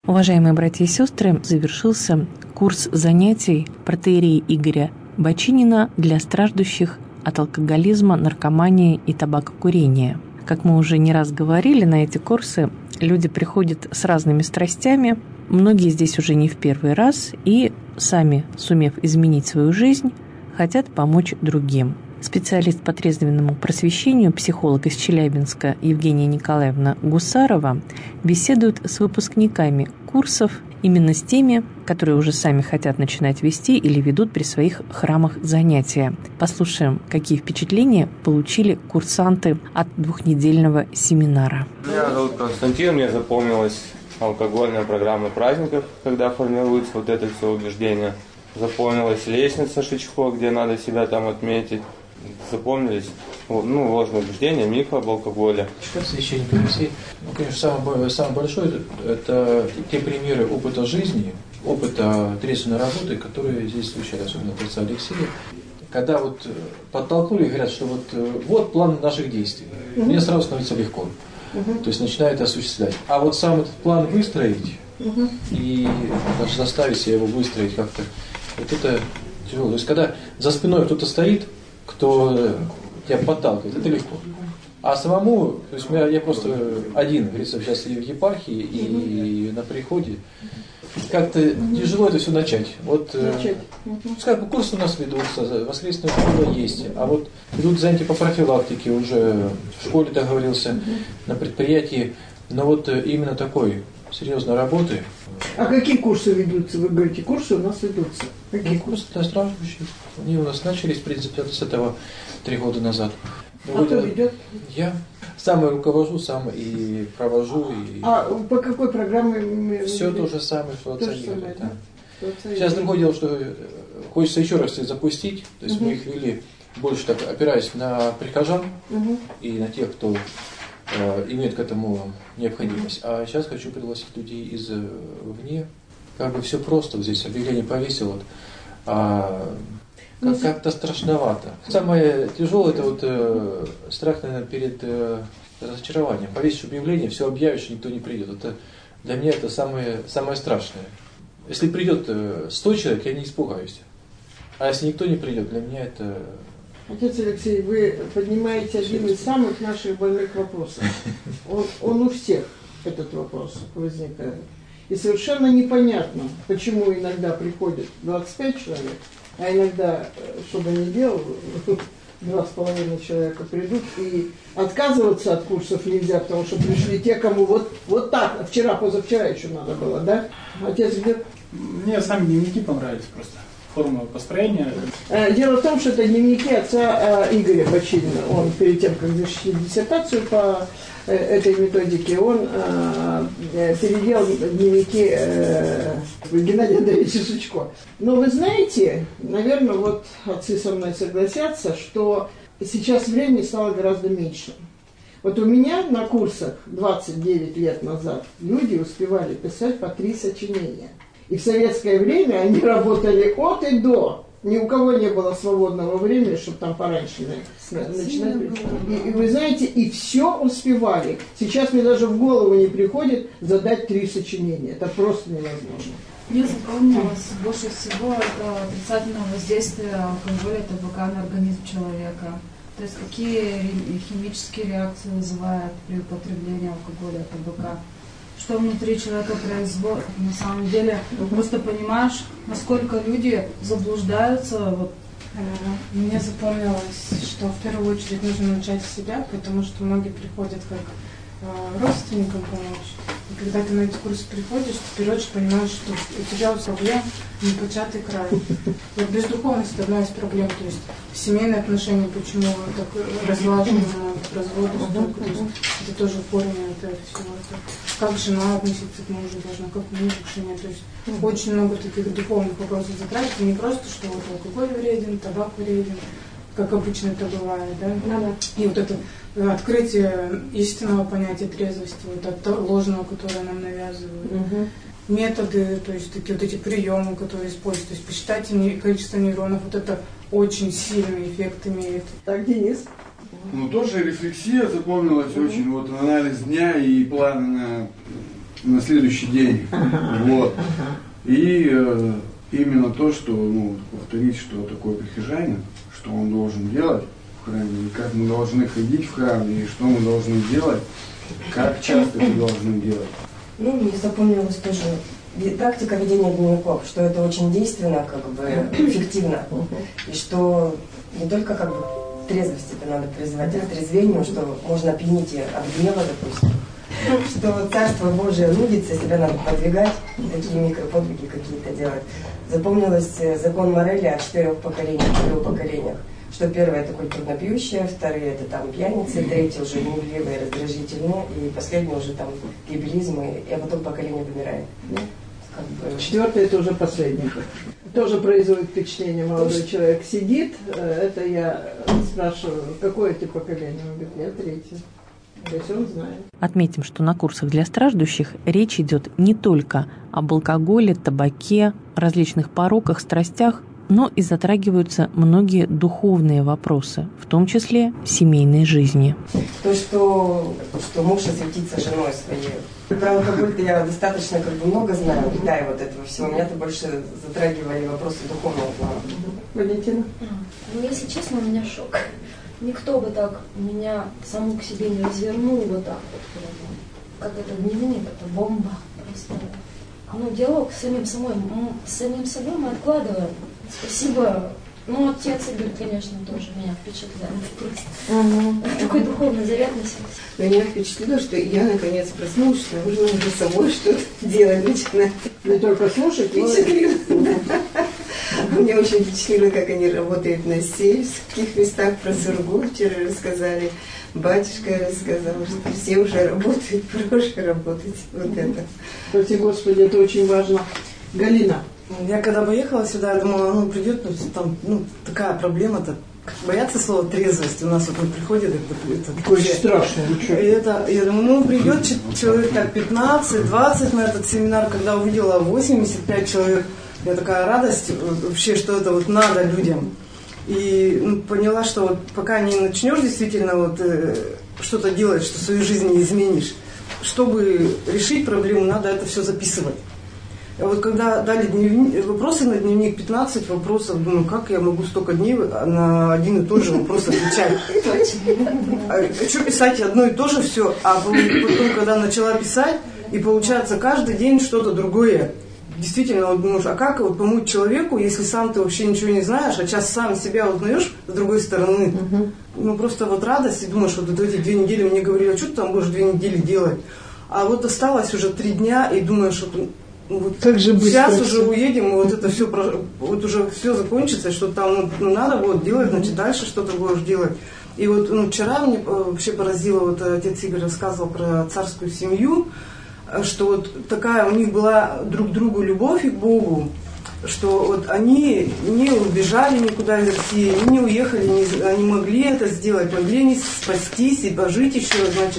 Уважаемые братья и сестры, завершился курс занятий протоиерея Игоря Бочинина для страждущих от алкоголизма, наркомании и табакокурения. Как мы уже не раз говорили, на эти курсы люди приходят с разными страстями. Многие здесь уже не в первый раз и, сами сумев изменить свою жизнь, хотят помочь другим. Специалист по трезвенному просвещению, психолог из Челябинска Евгения Николаевна Гусарова беседует с выпускниками курсов, именно с теми, которые уже сами хотят начинать вести или ведут при своих храмах занятия. Послушаем, какие впечатления получили курсанты от двухнедельного семинара. Меня зовут Константин, мне запомнилась алкогольная программа праздников, когда формируется вот это все убеждение. Запомнилась лестница Шичко, где надо себя там отметить. Запомнились ложные убеждения, мифы об алкоголе. Как священник Алексей, конечно, самое большое это те примеры опыта жизни, опыта трезвенной работы, которые здесь случались, особенно от отца Алексея. Когда вот подтолкнули и говорят, что вот план наших действий, мне сразу становится легко. То есть начинает осуществлять. А вот сам этот план выстроить и даже заставить себя его выстроить как-то, вот это тяжело. То есть когда за спиной кто-то стоит, кто тебя подталкивает, это легко. А самому, то есть я просто один, говорится, сейчас и в епархии, и на приходе, как-то тяжело это все начать. Как бы курсы у нас ведутся, воскресная школа есть, а вот идут занятия по профилактике уже, в школе договорился, на предприятии, но вот именно такой серьезной работы. А какие курсы ведутся? Вы говорите, курсы у нас ведутся. Какие курсы для страждущих? Они у нас начались, в принципе, с этого 3 года назад. А кто ведет? Я сам и руковожу, сам и провожу. А по какой программе? Все то же самое, что отца Игоря. Да. Сейчас другое дело, что хочется еще раз их запустить. То есть мы их вели больше так, опираясь на прихожан и на тех, кто имеет к этому необходимость. А сейчас хочу пригласить людей извне. Как бы все просто, здесь объявление повесил, как-то страшновато. Самое тяжелое это страх, наверное, перед разочарованием. Повесишь объявление, все объявишь, никто не придет. Это для меня это самое страшное. Если придет 100 человек, я не испугаюсь. А если никто не придет, для меня это... Отец Алексей, вы поднимаете один из самых наших больных вопросов. Он у всех, этот вопрос, возникает. И совершенно непонятно, почему иногда приходит 25 человек, а иногда, что бы ни делал, 2,5 человека придут, и отказываться от курсов нельзя, потому что пришли те, кому вот так, вчера, позавчера еще надо было, да? Отец где? Мне сами дневники понравились просто. Форма построения. Дело в том, что это дневники отца Игоря Бочинина. Он перед тем, как защитить диссертацию по этой методике, он переделал дневники Геннадия Андреевича Шичко. Но вы знаете, наверное, вот отцы со мной согласятся, что сейчас времени стало гораздо меньше. Вот у меня на курсах 29 лет назад люди успевали писать по 3 сочинения. И в советское время они работали от и до. Ни у кого не было свободного времени, чтобы там пораньше начинать. И вы знаете, и все успевали. Сейчас мне даже в голову не приходит задать 3 сочинения. Это просто невозможно. Мне запомнилось больше всего это отрицательное воздействие алкоголя и табака на организм человека. То есть какие химические реакции вызывает при употреблении алкоголя и табака. Что внутри человека производит. На самом деле, просто понимаешь, насколько люди заблуждаются. Мне запомнилось, что в первую очередь нужно начать с себя, потому что многие приходят как родственникам помочь. И когда ты на эти курсы приходишь, ты в первую очередь понимаешь, что у тебя у проблем непочатый край. Вот бездуховность – это одна из проблем. То есть семейные отношения, почему так разлажены, разводы столько. То есть это тоже в форме этого всего. Как жена относится к мужу должна, как муж к жене. То есть очень много таких духовных вопросов затрагивает. Не просто, что вот алкоголь вреден, табак вреден, как обычно это бывает, да? И вот это открытие истинного понятия трезвости, вот от ложного, которое нам навязывают. Методы, то есть такие вот эти приемы, которые используют, то есть посчитать количество нейронов, вот это очень сильный эффект имеет. Так, Денис? Тоже рефлексия запомнилась очень, вот анализ дня и планы на на следующий день. Вот. И именно то, что, повторить, что такое прихожанин, что он должен делать в храме, и как мы должны ходить в храм, и что мы должны делать, как часто это должны делать. Мне запомнилось тоже практика ведения дневников, что это очень действенно, эффективно, и что не только трезвость это надо призывать, а к трезвению, что можно опьянить от гнева, допустим, что Царство Божие нудится, себя надо подвигать, такие микроподвиги какие-то делать. Запомнилось закон Морели о 4 поколениях, что первое это культурно пьющие, вторые это там пьяницы, третьи уже гневливые, раздражительные, и последний уже там гибелизм, и потом поколение вымирает. Четвертое это уже последний. Тоже производит впечатление, молодой человек сидит, это я спрашиваю, какое ты поколение? Он говорит, я третье. То есть он знает. Отметим, что на курсах для страждущих речь идет не только об алкоголе, табаке, различных пороках, страстях, но и затрагиваются многие духовные вопросы, в том числе семейной жизни. То, что муж осветится женой своей. Про алкоголь-то я достаточно много знаю, да, и вот этого всего. Меня-то больше затрагивали вопросы духовного плана. Валентина? Если честно, у меня шок. Никто бы так меня саму к себе не развернул вот так вот прямо. Как это дневник, это бомба просто. Диалог с самим собой мы откладываем. Спасибо. Отец Игорь, конечно, тоже меня впечатляет просто. Такой духовный заряд носился. Меня впечатлило, что я наконец проснулась, что нужно уже самой что-то делать начинать. Не только слушать, впечатлило. Меня очень впечатлило, как они работают на сельских местах, про Сургут вчера рассказали. Батюшка рассказал, что все уже работают, проще работать. Вот это. Спасибо, Господи, это очень важно. Галина. Я когда поехала сюда, я думала, придет, там, такая проблема-то, боятся слова трезвость. У нас вот приходит это очень страшно. Я думаю, придет человек так 15-20 на этот семинар, когда увидела 85 человек. Я такая радость вообще, что это надо людям. И поняла, что пока не начнешь действительно что-то делать, что в своей жизни изменишь, чтобы решить проблему, надо это все записывать. Когда дали вопросы на дневник, 15 вопросов, думаю, как я могу столько дней на один и тот же вопрос отвечать? Что писать одно и то же все, а потом, когда начала писать, и получается каждый день что-то другое. Действительно, думаешь, а как помочь человеку, если сам ты вообще ничего не знаешь, а сейчас сам себя узнаешь с другой стороны? Просто радость, и думаешь, эти 2 недели мне говорили, а что ты там будешь 2 недели делать? А осталось уже 3 дня, и думаешь, как же сейчас уже уедем, и это все, уже все закончится, что там надо делать, значит, дальше что-то будешь делать. И вчера мне вообще поразило, отец Игорь рассказывал про царскую семью, что такая у них была друг к другу любовь и к Богу, что они не убежали никуда из России, они не уехали, они могли это сделать, могли не спастись и пожить еще, значит.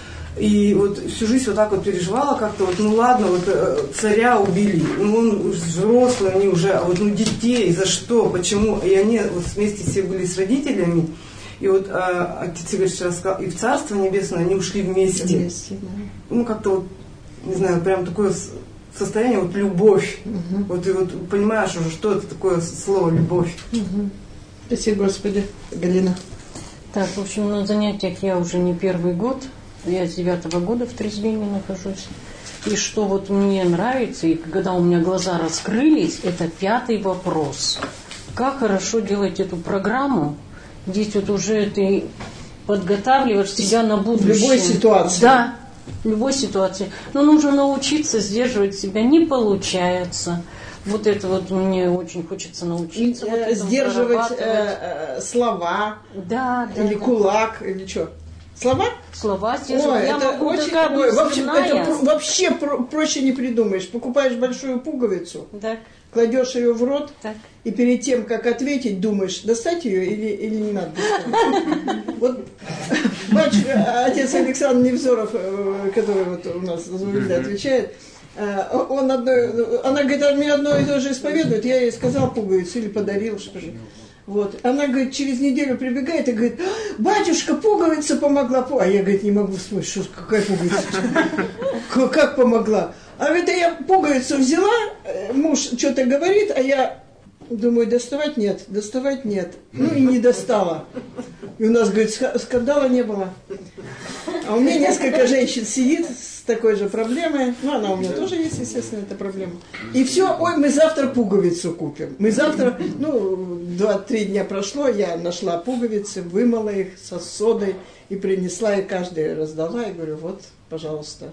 И всю жизнь так переживала как-то, ладно, царя убили, он взрослый, они уже, а детей, за что, почему? И они вместе все были с родителями, и отец Игорь вчера сказал, и в Царство Небесное они ушли вместе. Как-то, не знаю, прям такое состояние, любовь. И понимаешь уже, что это такое слово «любовь». Спасибо, Господи. Галина. Так, в общем, на занятиях я уже не первый год. Я с 9-го года в трезвении нахожусь. И что мне нравится, и когда у меня глаза раскрылись, это 5-й вопрос. Как хорошо делать эту программу? Здесь уже ты подготавливаешь себя на будущее. В любой ситуации. Да, в любой ситуации. Но нужно научиться сдерживать себя. Не получается. Это мне очень хочется научиться. Сдерживать слова. Да. Или кулак, или что? Слова? Слова сдерживать. Я это могу очень такая это вообще проще не придумаешь. Покупаешь большую пуговицу, кладешь ее в рот, и перед тем, как ответить, думаешь, достать ее или не надо достать. Батюшка, отец Александр Невзоров, который у нас отвечает, она говорит, мне одно и то же исповедует, я ей сказал пуговицу или подарил, что же. Вот. Она, говорит, через неделю прибегает и говорит: батюшка, пуговица помогла. А я, говорит, не могу вспомнить, что, какая пуговица? Как помогла? А говорит, я пуговицу взяла, муж что-то говорит, а я думаю, доставать нет. Ну и не достала. И у нас, говорит, скандала не было. А у меня несколько женщин сидит с такой же проблемой. Ну, она у меня тоже есть, естественно, эта проблема. И все, ой, мы завтра пуговицу купим. Мы завтра, 2-3 дня прошло, я нашла пуговицы, вымыла их со содой и принесла, и каждой раздала. И говорю, вот, пожалуйста.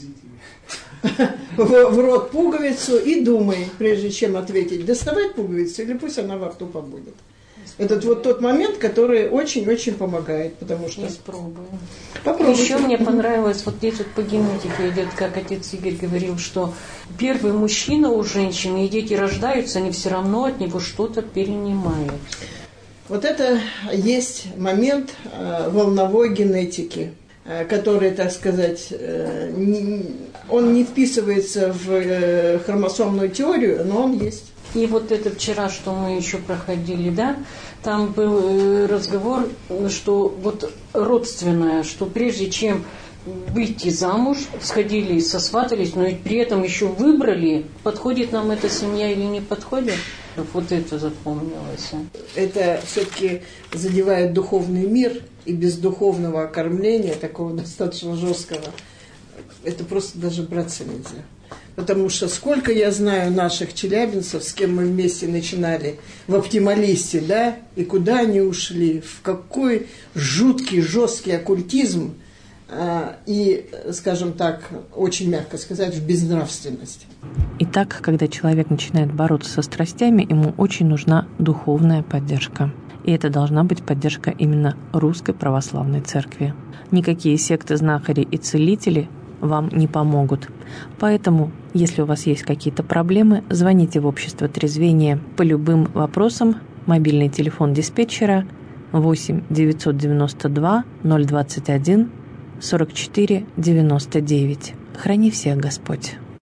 В рот пуговицу и думай, прежде чем ответить, доставать пуговицу или пусть она во рту побудет. Это вот тот момент, который очень-очень помогает, потому что... Попробуем. Еще мне понравилось, вот здесь вот по генетике идет, как отец Игорь говорил, что первый мужчина у женщины, и дети рождаются, они все равно от него что-то перенимают. Вот это есть момент волновой генетики, который, так сказать, он не вписывается в хромосомную теорию, но он есть. И вот это вчера, что мы еще проходили, да, там был разговор, что вот родственное, что прежде чем выйти замуж, сходили и сосватались, но ведь при этом еще выбрали, подходит нам эта семья или не подходит. Вот это запомнилось. Это все-таки задевает духовный мир, и без духовного окормления, такого достаточно жесткого, это просто даже браться нельзя. Потому что сколько я знаю наших челябинцев, с кем мы вместе начинали в оптималисте, да, и куда они ушли, в какой жуткий, жесткий оккультизм и, скажем так, очень мягко сказать, в безнравственность. Итак, когда человек начинает бороться со страстями, ему очень нужна духовная поддержка. И это должна быть поддержка именно Русской Православной Церкви. Никакие секты, знахари и целители вам не помогут. Поэтому, если у вас есть какие-то проблемы, звоните в общество трезвения по любым вопросам. Мобильный телефон диспетчера 8 992 021 44 99. Храни всех Господь.